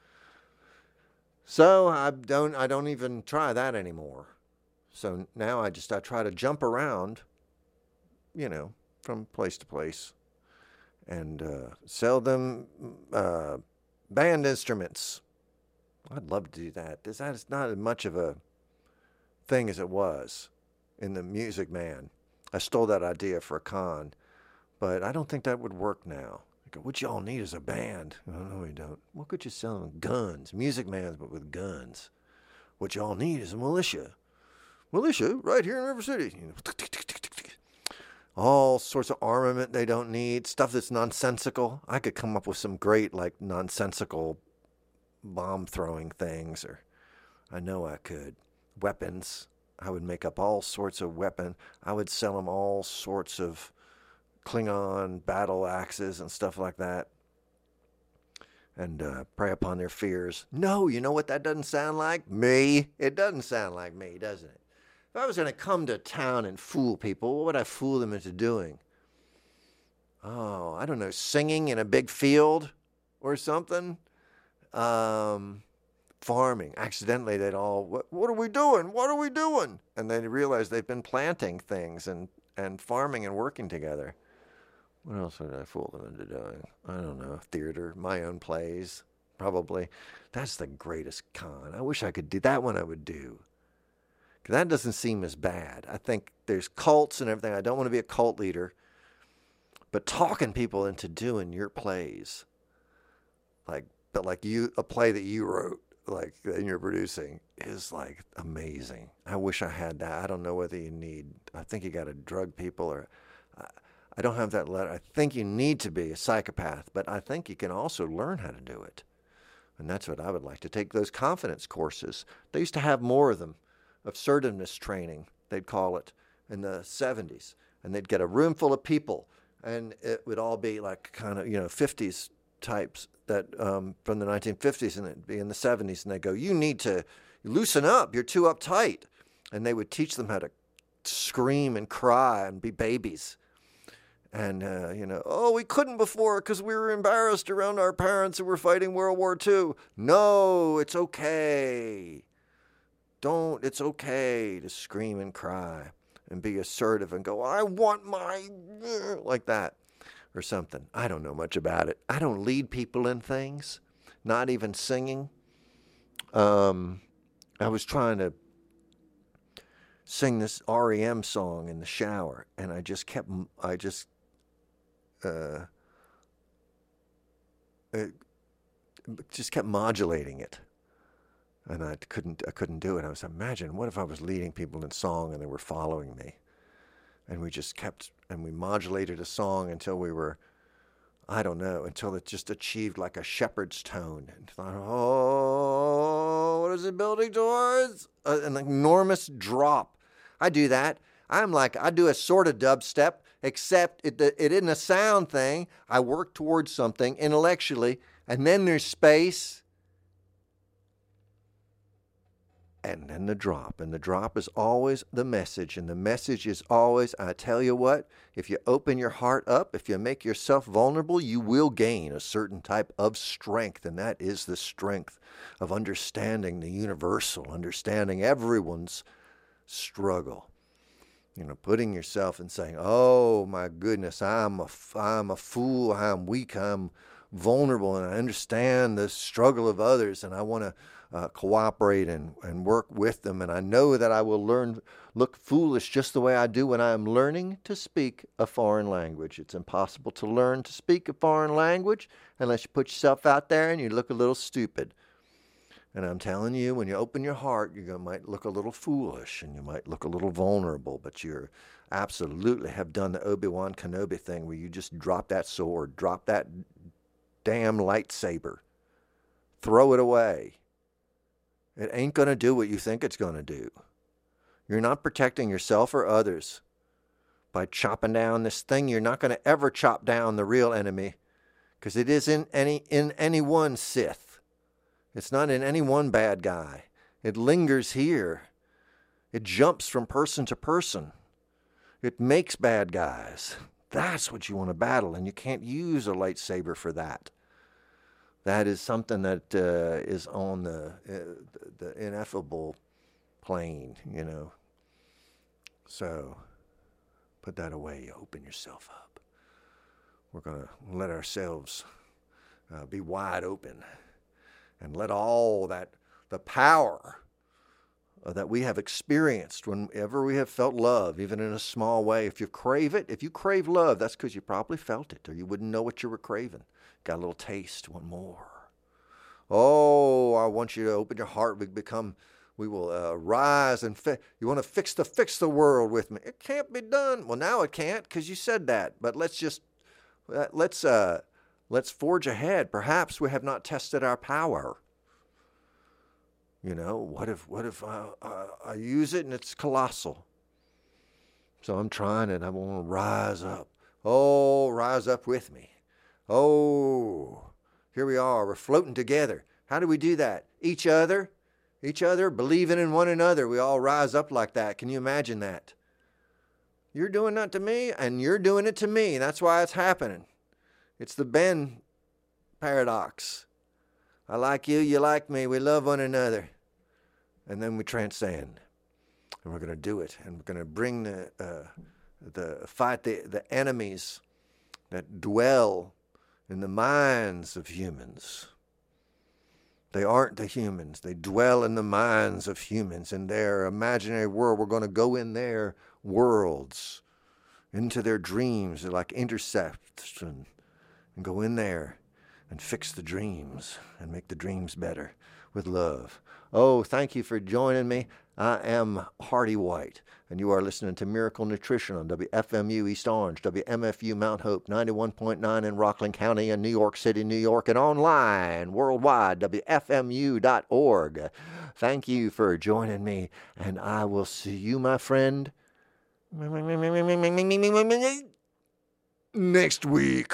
So I don't I don't even try that anymore. So now I just I try to jump around, you know, from place to place, and uh, sell them uh, band instruments. I'd love to do that. This that is not as much of a thing as it was in the Music Man. I stole that idea for a con, but I don't think that would work now. Go, what y'all need is a band. Oh, no, we don't. What could you sell them? Guns. Music Mans, but with guns. What y'all need is a militia. Militia right here in River City. You know, all sorts of armament they don't need. Stuff that's nonsensical. I could come up with some great, like, nonsensical bomb throwing things, or I know I could. Weapons. I would make up all sorts of weapon. I would sell them all sorts of Klingon battle axes and stuff like that, and uh, prey upon their fears. No, you know what that doesn't sound like? Me. It doesn't sound like me, doesn't it? If I was going to come to town and fool people, what would I fool them into doing? Oh, I don't know, singing in a big field or something? Um, farming. Accidentally, they'd all, what, what are we doing? What are we doing? And then realize they've been planting things and, and farming and working together. What else would I fool them into doing? I don't know. Theater, my own plays, probably. That's the greatest con. I wish I could do that one. I would do. Because that doesn't seem as bad. I think there's cults and everything. I don't want to be a cult leader. But talking people into doing your plays, like, but like you, a play that you wrote, like, and you're producing, is like amazing. I wish I had that. I don't know whether you need, I think you got to drug people or, I, I don't have that letter. I think you need to be a psychopath, but I think you can also learn how to do it. And that's what I would like to take, those confidence courses. They used to have more of them, assertiveness training, they'd call it, in the seventies. And they'd get a room full of people, and it would all be like kind of, you know, fifties types that um, from the nineteen fifties, and it'd be in the seventies, and they'd go, you need to loosen up, you're too uptight. And they would teach them how to scream and cry and be babies. And, uh, you know, oh, we couldn't before because we were embarrassed around our parents who were fighting World War Two. No, it's okay. Don't, it's okay to scream and cry and be assertive and go, I want my, like that or something. I don't know much about it. I don't lead people in things, not even singing. Um, I was trying to sing this R E M song in the shower, and I just kept, I just, uh, it just kept modulating it. And I couldn't, I couldn't do it. I was, imagine, what if I was leading people in song and they were following me? And we just kept, and we modulated a song until we were, I don't know, until it just achieved like a shepherd's tone. And thought, oh, what is it building towards? Uh, an enormous drop. I do that. I'm like, I do a sort of dubstep, except it, it isn't a sound thing. I work towards something intellectually, and then there's space. And then the drop. And the drop is always the message. And the message is always, I tell you what, if you open your heart up, if you make yourself vulnerable, you will gain a certain type of strength. And that is the strength of understanding the universal, understanding everyone's struggle. You know, putting yourself and saying, oh my goodness, I'm a, I'm a fool, I'm weak, I'm vulnerable, and I understand the struggle of others, and I want to uh, cooperate and, and work with them, and I know that I will learn, look foolish just the way I do when I am learning to speak a foreign language. It's impossible to learn to speak a foreign language unless you put yourself out there and you look a little stupid. And I'm telling you, when you open your heart, you might look a little foolish and you might look a little vulnerable, but you absolutely have done the Obi-Wan Kenobi thing where you just drop that sword, drop that damn lightsaber, throw it away. It ain't going to do what you think it's going to do. You're not protecting yourself or others by chopping down this thing. You're not going to ever chop down the real enemy because it isn't any, in any one Sith. It's not in any one bad guy. It lingers here. It jumps from person to person. It makes bad guys. That's what you want to battle, and you can't use a lightsaber for that. That is something that uh, is on the, uh, the ineffable plane, you know. So put that away. Open yourself up. We're going to let ourselves uh, be wide open. And let all that, the power uh, that we have experienced whenever we have felt love, even in a small way, if you crave it, if you crave love, that's because you probably felt it, or you wouldn't know what you were craving. Got a little taste, want more. Oh, I want you to open your heart. We become, we will uh, rise and fi- you want to fix the fix the world with me. It can't be done. Well, now it can't because you said that. But let's just uh, let's. Uh, Let's forge ahead. Perhaps we have not tested our power. You know, what if what if I, I, I use it and it's colossal? So I'm trying it. I want to rise up. Oh, rise up with me. Oh, here we are. We're floating together. How do we do that? Each other, each other, believing in one another. We all rise up like that. Can you imagine that? You're doing that to me, and you're doing it to me. That's why it's happening. It's the Ben paradox. I like you, you like me. We love one another. And then we transcend. And we're going to do it. And we're going to bring the, uh, the fight the, the enemies that dwell in the minds of humans. They aren't the humans. They dwell in the minds of humans. In their imaginary world, we're going to go in their worlds, into their dreams. They're like interception. And go in there and fix the dreams and make the dreams better with love. Oh, thank you for joining me. I am Hardy White, and you are listening to Miracle Nutrition on W F M U East Orange, W M F U Mount Hope, ninety-one point nine in Rockland County and New York City, New York, and online worldwide, W F M U dot org. Thank you for joining me, and I will see you, my friend, next week.